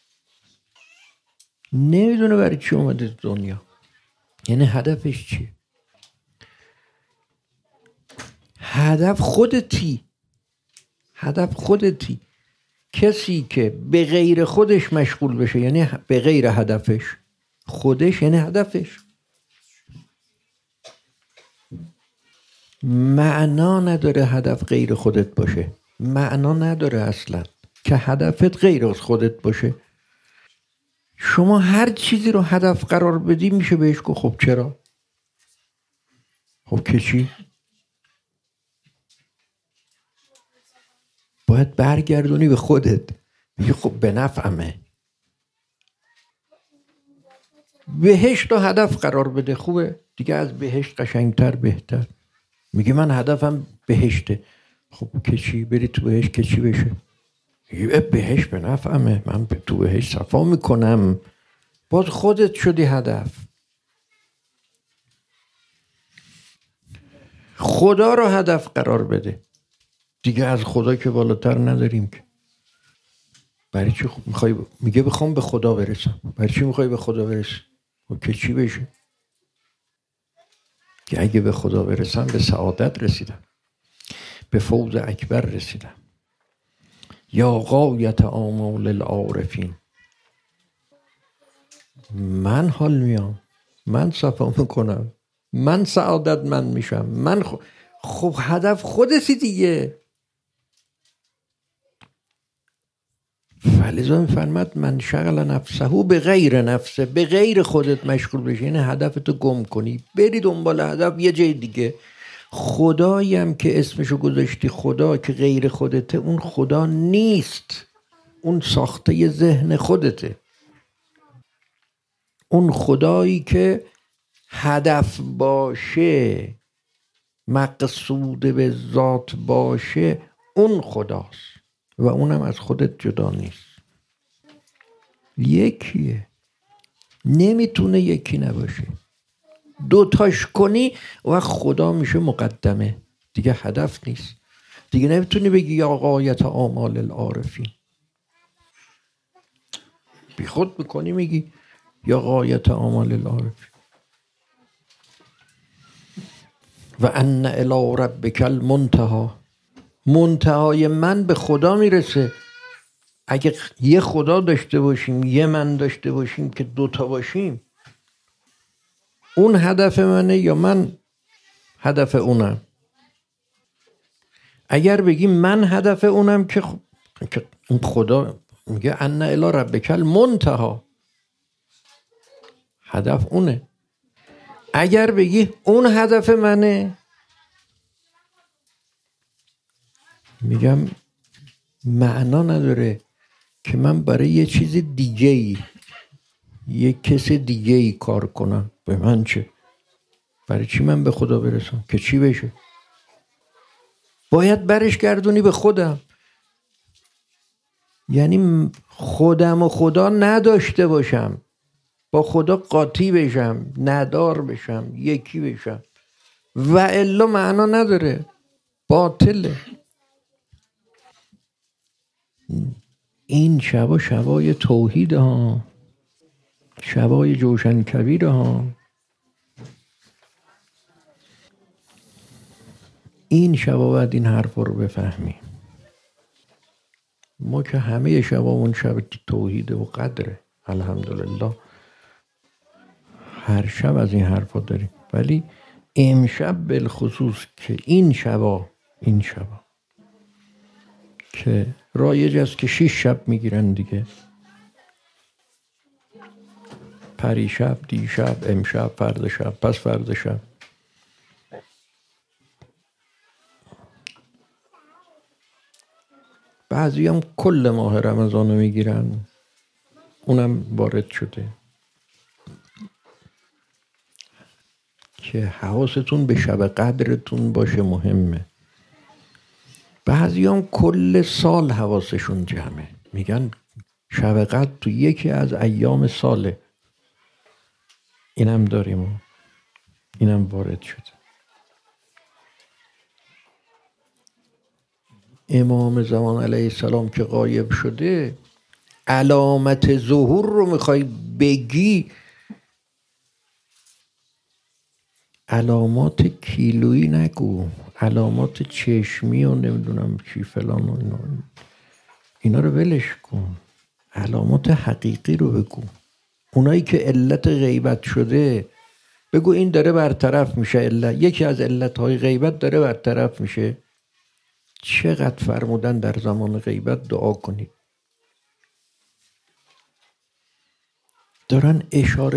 نمیدونه برای چی اومده دنیا، یعنی هدفش چیه. هدف خودتی. کسی که به غیر خودش مشغول بشه یعنی به غیر هدفش، خودش یعنی هدفش. معنا نداره هدف غیر خودت باشه، معنا نداره اصلا که هدفت غیر از خودت باشه. شما هر چیزی رو هدف قرار بدی میشه بهش گفت خب چرا؟ خب که چی؟ باید برگردونی به خودت، میگه خب به نفعمه. بهشت رو هدف قرار بده، خوبه دیگه، از بهشت قشنگتر بهتر. میگه من هدفم بهشته، خب که چی؟ بری تو بهشت که چی بشه؟ بهش به نفعمه، من به تو بهش صفا میکنم. باز خودت شدی هدف. خدا رو هدف قرار بده دیگه. از خدا که بالاتر نداریم که. برای چی میخوای؟ میگه بخوام به خدا برسم. برای چی میخوای به خدا برسی؟ که چی بشه؟ که اگه به خدا برسم به سعادت رسیدم، به فوز اکبر رسیدم. یا غایت آمال العارفین. من حال میام، من صفا میکنم، من سعادت من میشم، من خب هدف خودتی دیگه. فلذا میفرماد من شغل نفسه به غیر نفسه، به غیر خودت مشغول بشی، یعنی هدفتو گم کنی، بری دنبال هدف یه جای دیگه. خدایی هم که اسمشو گذاشتی خدا که غیر خودته، اون خدا نیست، اون ساخته ذهن خودته. اون خدایی که هدف باشه، مقصود به ذات باشه، اون خداست و اونم از خودت جدا نیست. یکیه، نمیتونه یکی نباشه. دوتاش کنی و خدا میشه مقدمه دیگه، هدف نیست دیگه. نمیتونی بگی یا غایت آمال العارفین، بی خود میکنی میگی یا غایت آمال العارفین. و ان الی ربک المنتهی، منتهای من به خدا میرسه. اگه یه خدا داشته باشیم، یه من داشته باشیم که دوتا باشیم، اون هدف منه یا من هدف اونم. اگر بگیم من هدف اونم که اون خدا میگه ان الی ربک المنتهی، هدف اونه. اگر بگی اون هدف منه، میگم معنا نداره که من برای یه چیز دیگه‌ای، یه کس دیگه‌ای کار کنم. به من چه؟ برای چی من به خدا برسم که چی بشه؟ باید برش گردونی به خودم. یعنی خودم و خدا نداشته باشم، با خدا قاطی بشم، ندار بشم، یکی بشم، و الا معنا نداره، باطله. این شبا شبای توحید ها، شبای جوشن کبیر ها. این شبا باید این حرف رو بفهمیم. ما که همه شبامون شب توحید و قدره، الحمدلله هر شب از این حرفا داریم. ولی امشب بالخصوص که این شبا که رایج است که 6 شب میگیرن دیگه، پریشب، دیشب، امشب، فردا شب، پس فردا شب. بعضی هم کل ماه رمضان رو میگیرن، اونم وارد شده. که حواستون به شب قدرتون باشه، مهمه. بعضی هم کل سال حواسشون جمعه، میگن شب قدر تو یکی از ایام ساله. اینم داریم، اینم وارد شده. امام زمان علیه السلام که غایب شده، علامت ظهور رو میخوای بگی، علامات کیلویی نگو، علامات چشمی و نمیدونم چی فلان و اینا رو ولش کن، علامات حقیقی رو بگو. اونایی که علت غیبت شده بگو این داره برطرف میشه، یکی از علتهای غیبت داره برطرف میشه. چقدر فرمودن در زمان غیبت دعا کنید. دارن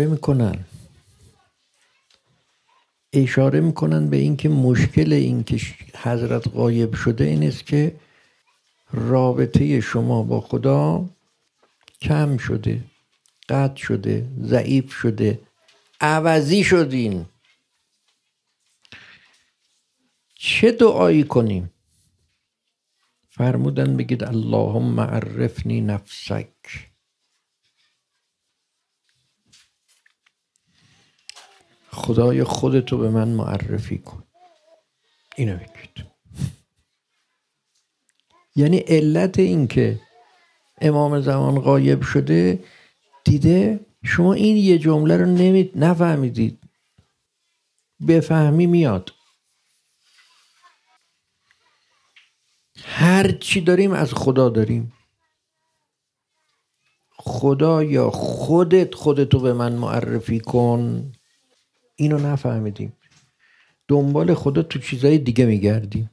اشاره میکنن به این که مشکل این که حضرت غایب شده این است که رابطه شما با خدا کم شده، قطع شده، ضعیف شده، عوضی شدین. چه دعایی کنیم؟ فرمودن بگید اللهم عرفنی نفسک. خدای خودتو به من معرفی کن. اینو بگید. یعنی علت این که امام زمان غایب شده، دیده شما این یه جمله رو نفهمیدید، بفهمی میاد. هر چی داریم از خدا داریم. خدا یا خودتو به من معرفی کن، اینو نفهمیدیم. دنبال خدا تو چیزای دیگه میگردیم.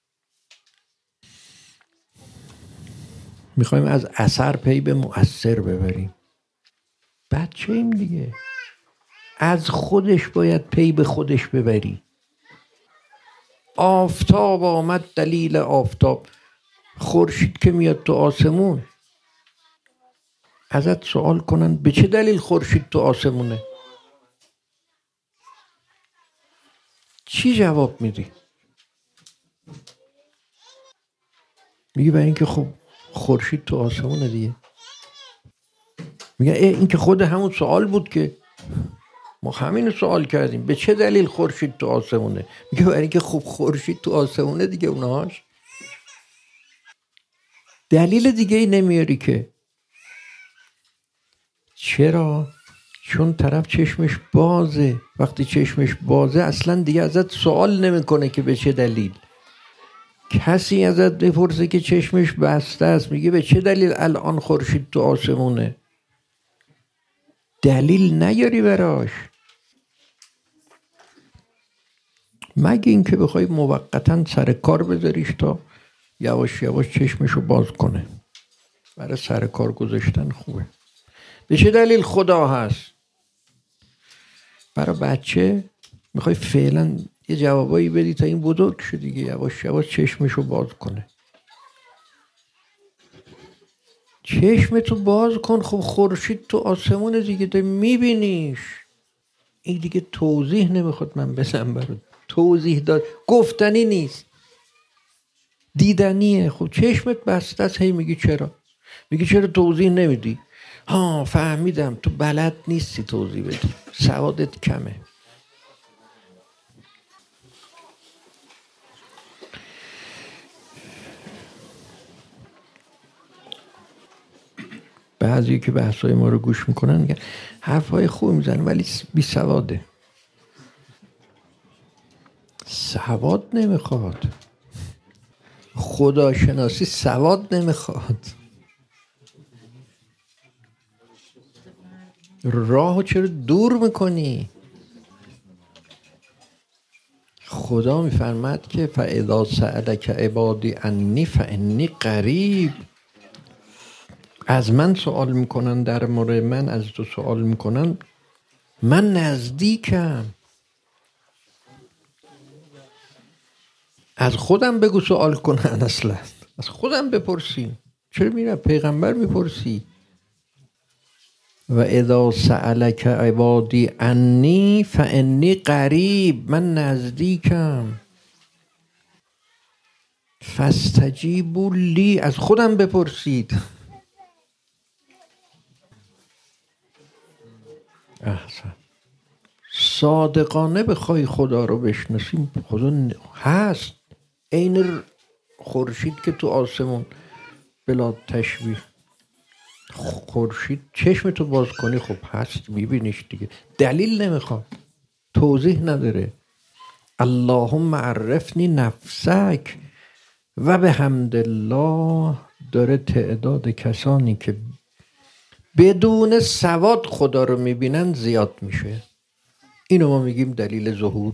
میخوایم از اثر پی به مؤثر ببریم. بچه ایم دیگه. از خودش باید پی به خودش ببری. آفتاب آمد دلیل آفتاب. خورشید که میاد تو آسمون، ازت سوال کنن به چه دلیل خورشید تو آسمونه؟ چی جواب میدی؟ میگه برای اینکه خب خورشید تو آسمونه دیگه. میگه این که خود همون سوال بود که ما همین سوال کردیم، به چه دلیل خورشید تو آسمونه؟ میگه برای اینکه خب خورشید تو آسمونه دیگه. اونهاش دلیل دیگه ای نمیاری که. چرا؟ چون طرف چشمش بازه. وقتی چشمش بازه اصلا دیگه ازت سوال نمیکنه که به چه دلیل. کسی ازت بپرسه که چشمش بسته است، میگه به چه دلیل الان خورشید تو آسمونه؟ دلیل نیاری براش، مگه اینکه بخوای موقتا سر کار بذاریش تا یواش یواش چشمشو باز کنه. برای سر کار گذاشتن خوبه. به چه دلیل خدا هست؟ برای بچه میخوای فعلا یه جوابایی بدی تا این بزرگ شد دیگه، یواش یواش چشمشو باز کنه. چشمتو باز کن. خب خورشید تو آسمون دیگه، تو میبینیش. این دیگه توضیح نمیخواد من بزنم برات. توضیح داد گفتنی نیست، دیدنیه. خب چشمت بسته است، هی میگی چرا؟ میگی چرا توضیح نمیدی؟ ها فهمیدم، تو بلد نیستی توضیح بدی، سوادت کمه. بعضی که بحثای ما رو گوش میکنن میگن حرفای خوب میزنن ولی بی سواده. سواد نمیخواد. خداشناسی سواد نمیخواد. راهو چرا دور میکنی؟ خدا میفرماد که فاذا سألک عبادی عنی فانی قریب. از من سوال میکنن، در مورد من از تو سوال میکنن، من نزدیکم. از خودم بگو سوال کنن، اصلا از خودم بپرسی. چرا میره پیغمبر میپرسی؟ و اذا سألک عبادی عنی فانی قریب، من نزدیکم. فاستجیبوا لی، از خودم بپرسید. احسن. صادقانه بخوای خدا رو بشناسیم، خدا هست. عین خورشید که تو آسمون، بلا تشبیه. خورشید چشم تو باز کنی خب هست، میبینیش دیگه. دلیل نمیخواد، توضیح نداره. اللهم عرفنی نفسک. و به حمد الله داره تعداد کسانی که بدون سواد خدا رو میبینن زیاد میشه. اینو ما میگیم دلیل ظهور.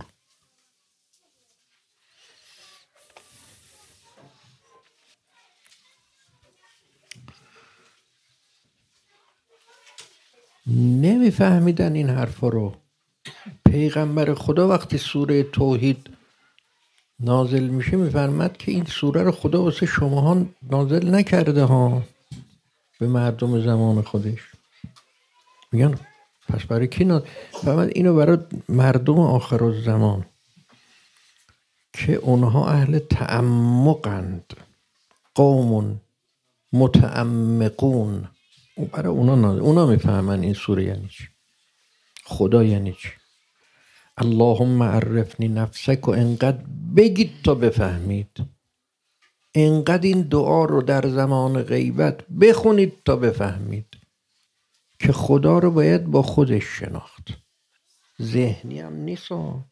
نمیفهمیدن این حرفا رو. پیغمبر خدا وقتی سوره توحید نازل میشه میفرماد که این سوره رو خدا واسه شماها نازل نکرده ها، به مردم زمان خودش. میگن پس برای کی فرمود اینو برای مردم آخر الزمان که اونها اهل تعمقند، قوم متعمقون. برای اونا میفهمن این سوره یعنی چی، خدا یعنی چی. اللهم عرفنی نفسک و انقدر بگید تا بفهمید، انقدر این دعا رو در زمان غیبت بخونید تا بفهمید که خدا رو باید با خودش شناخت، ذهنی هم نیست.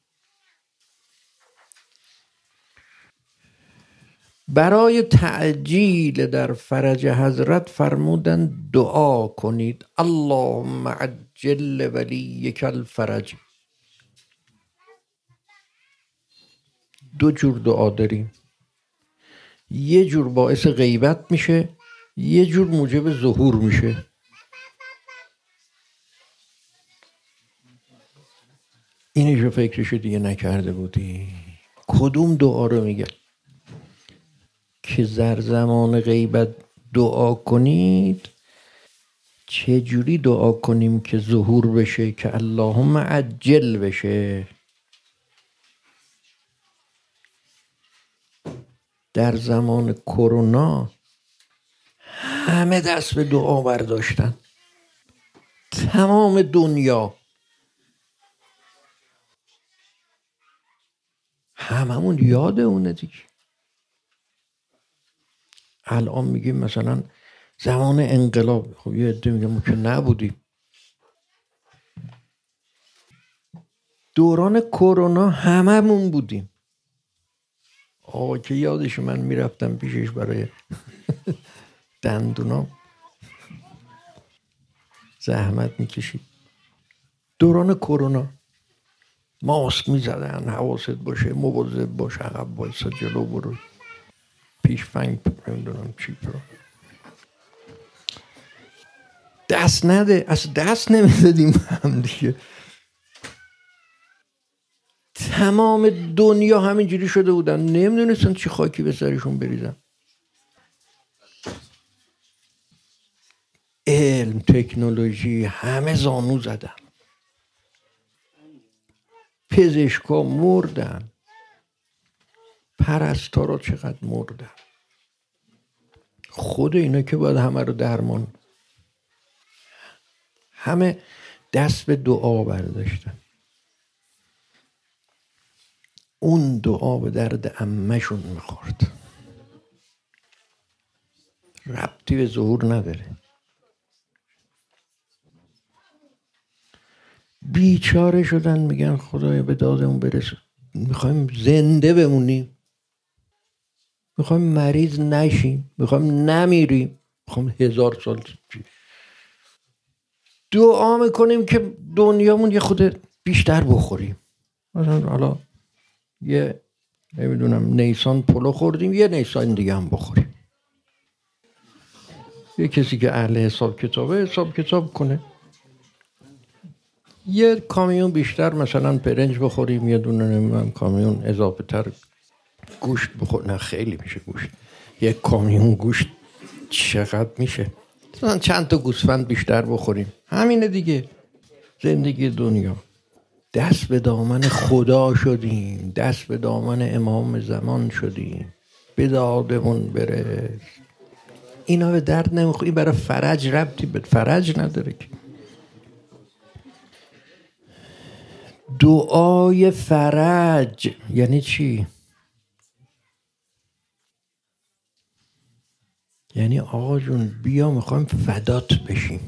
برای تعجیل در فرج حضرت فرمودن دعا کنید اللهم عجل ولیک الفرج. دو جور دعا داریم، یه جور باعث غیبت میشه، یه جور موجب ظهور میشه. اینشو فکرشو دیگه نکرده بودی. کدوم دعا رو میگه که در زمان غیبت دعا کنید؟ چه جوری دعا کنیم که ظهور بشه، که اللهم عجل بشه؟ در زمان کرونا همه دست به دعا برداشتن، تمام دنیا، هممون یاد اونه دیگه. الان میگیم مثلا زمان انقلاب، خب یه عده میگه ما که نبودیم. دوران کرونا هممون بودیم. آقا که یادش من میرفتم پیشش برای دندونا زحمت میکشید. دوران کرونا ماسک میزدن، حواست باشه، مواظب باش، عقب وایسا، جلو برو، پیش فنگ نمیدونم چی برو، دست نده، اصلا دست نمیدادیم هم دیگه. تمام دنیا همینجوری شده بودن، نمیدونستن چی خاکی به سرشون بریزن. علم، تکنولوژی، همه زانو زدن. پزشکا مردن، پرستارا چقدر مردن. خود اینا که باید همه رو درمان، همه دست به دعا برداشتن. اون دعا به درد عمه‌شون میخورد، ربطی به ظهور نداره. بیچاره شدن، میگن خدایا به دادمون برسون، میخوایم زنده بمونیم، میخوایم مریض نشیم، میخوایم نمیریم، میخوایم 1000 سال دعا میکنیم که دنیامون یه خود بیشتر بخوریم. مثلا حالا یه نمیدونم نیسان پلو خوردیم، یه نیسان دیگه هم بخوریم. یه کسی که اهل حساب کتابه حساب کتاب کنه، یه کامیون بیشتر مثلا برنج بخوریم، یه دونه نمیدونم کامیون اضافه تر گوشت بخور. نه خیلی میشه گوشت، یه کامیون گوشت چقدر میشه؟ مثلا چند تا گوسفند بیشتر بخوریم، همینه دیگه زندگی دنیا. دست به دامن خدا شدیم، دست به دامن امام زمان شدیم، به دادمون برس. اینا به درد نمیخوره. این برای فرج ربطی به فرج نداره که. دعای فرج یعنی چی؟ یعنی آقا جون بیا میخوایم فدات بشیم،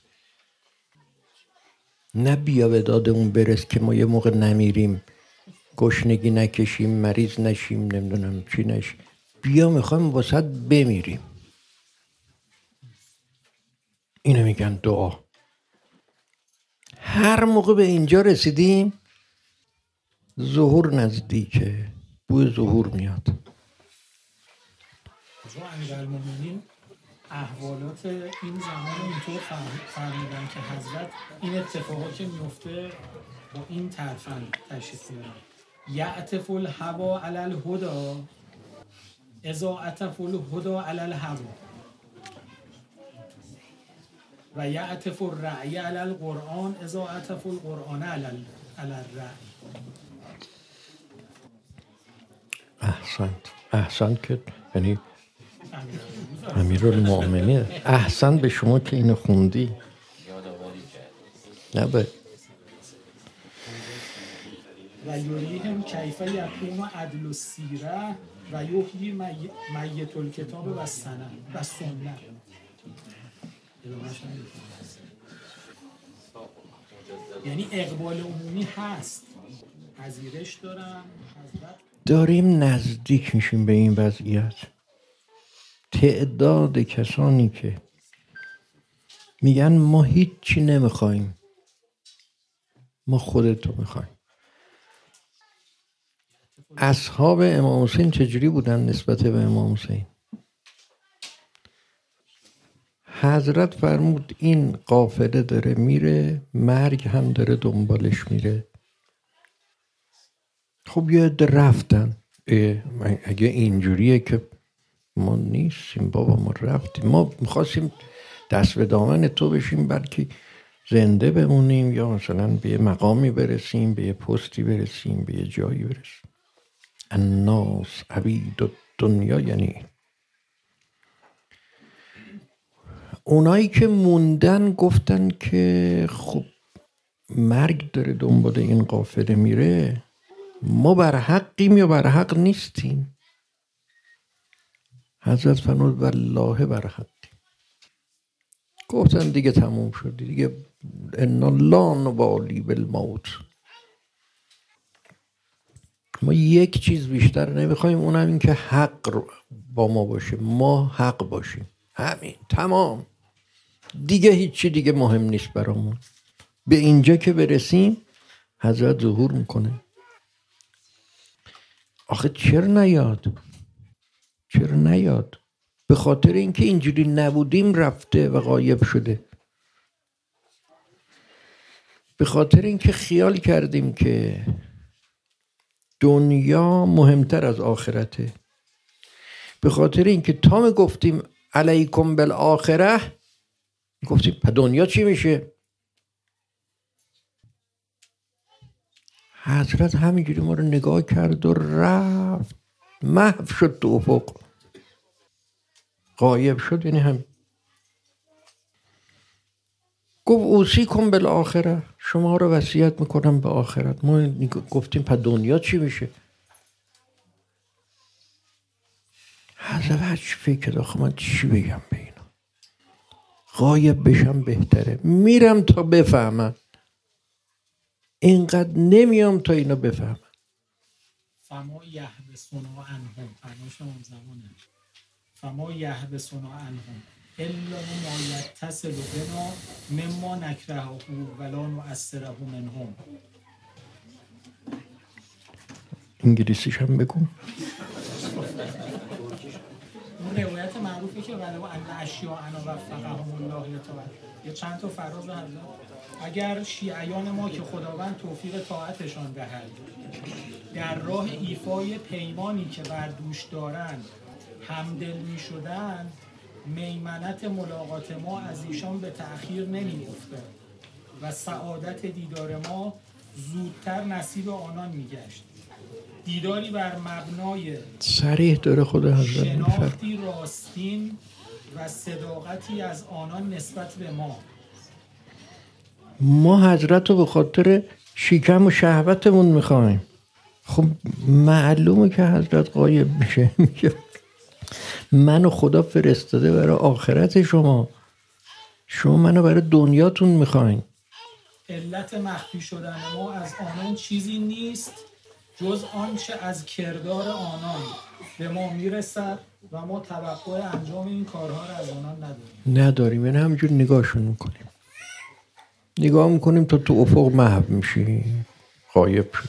نه بیا به دادمون برس که ما یه موقع نمیریم، گشنگی نکشیم، مریض نشیم، نمیدونم چی نشیم. بیا میخوایم واسط بمیریم. اینو میگن دعا. هر موقع به اینجا رسیدیم ظهور نزدیکه، بوی ظهور میاد. حضور امیرالمومنین احوالات این زمان رو اینطور فهمیدن که حضرت این اتفاقا که میفته با این ترفند تشریف میارن. یعطف الهوا علی الهدی اذا عطف الهدی علی الهوا و یعطف الرعی علی القرآن اذا عطف القرآن علی الرعی. احسنت که یعنی امیرالمؤمنین. احسن به شما که اینو خوندی. نه به و یریهم کیف یکون عدل السیره و یحیی میت الکتاب و سنه و سنه. یعنی اقبال عمومی هست، پذیرش دارن. داریم نزدیک میشیم به این وضعیت. تعداد کسانی که میگن ما هیچی نمیخوایم، ما خودتو میخوایم. اصحاب امام حسین چجوری بودن نسبت به امام حسین؟ حضرت فرمود این قافله داره میره، مرگ هم داره دنبالش میره. خب یه عده رفتن. اگه اینجوریه که ما نیستیم بابا، ما رفتیم، ما میخواستیم دست به دامن تو بشیم بلکه زنده بمونیم، یا مثلا به یه مقامی برسیم، به یه پستی برسیم، به یه جایی برسیم. الناس عبید الدنیا. یعنی اونایی که موندن گفتن که خب مرگ داره دنبال این قافله میره، ما بر حقیم یا بر حق نیستیم؟ حضرت فرمود والله بر حقیم. گفتن دیگه تموم شد دیگه، انا لا نبالی بالموت. ما یک چیز بیشتر نمیخوایم، اونم این که حق با ما باشه، ما حق باشیم. همین، تمام. دیگه هیچی دیگه مهم نیست برامون. به اینجا که برسیم حضرت ظهور میکنه. آخه چرا نیاد؟ به خاطر اینکه اینجوری نبودیم رفته و غایب شده. به خاطر اینکه خیال کردیم که دنیا مهمتر از آخرته. به خاطر اینکه تا گفتیم علیکم بالآخره، گفتیم پس دنیا چی میشه؟ حضرت همینجوری ما رو نگاه کرد و رفت، محو شد تو افق، غایب شد. یعنی هم گفت اوصیکم بالآخره، شما رو وصیت میکنم به آخرت. ما گفتیم پس دنیا چی میشه؟ حضرت هرچی فکر داخل من چی بگم به اینا؟ غایب بشم بهتره، میرم تا بفهمم، اینقدر نمیام تا اینا بفهمم. فما یحبسنا عنهم، فرماشم زمانه، فما یحبسنا عنهم الا ما یتصل بنا مما نکرهه ولا نؤثره منهم. انگلیسیش هم بگو. اون روایت معروفی که ولو ان اشیاء انا وفقهم الله تعالی، یا چند تا فراز حضرت، اگر شیعیان ما که خداوند توفیق طاعتشان دهد در راه ایفای پیمانی که بر دوش دارند همدل می شدن، میمنت ملاقات ما از ایشان به تأخیر نمی افته و سعادت دیدار ما زودتر نصیب آنان می گشت. دیداری بر مبنای صریح داره خود حضرت شناختی راستین و صداقتی از آنان نسبت به ما حضرت رو به خاطر شیکم و شهوتمون میخوایم. خب معلومه که حضرت غایب میشه، میگه منو خدا فرستاده برای آخرت شما منو برای دنیاتون میخواین. علت مخفی شدن ما از آنان چیزی نیست جز آنچه از کردار آنان به ما میرسد و ما توقع انجام این کارها را از آنان نداریم. یعنی همینجور نگاهشون میکنیم، نگاه میکنیم تا تو افق محو میشی، غایب شد.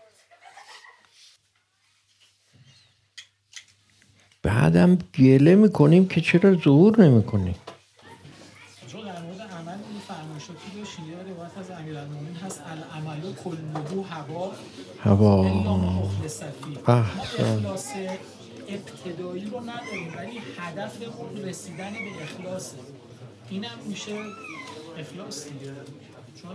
بعدم گله میکنیم که چرا ظهور نمیکنی. چون در مورد عمل این فرمایشاتی به شیعه روایت از امیرالمومنین هست العمل کله هوا الا ما اخلص فیه. ما اخلاص ابتدایی رو نداریم ولی هدفمون رسیدن به اخلاصه. اینم میشه اخلاص دیگه، چون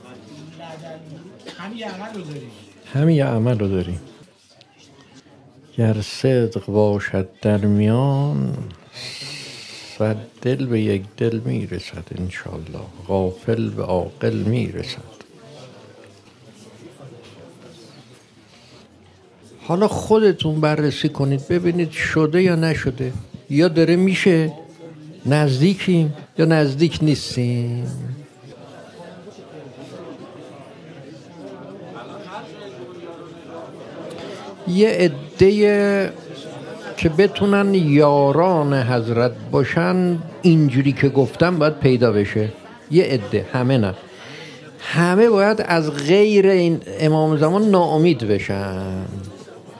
همین عمل رو داریم. گر صدق باشد در میان، صد دل به یک دل میرسد انشالله، غافل به عاقل میرسد. حالا خودتون بررسی کنید ببینید شده یا نشده، یا داره میشه، نزدیکیم یا نزدیک نیستیم. یه عده که بتونن یاران حضرت باشن اینجوری که گفتم باید پیدا بشه. یه عده، همه نه، همه باید از غیر این امام زمان ناامید بشن.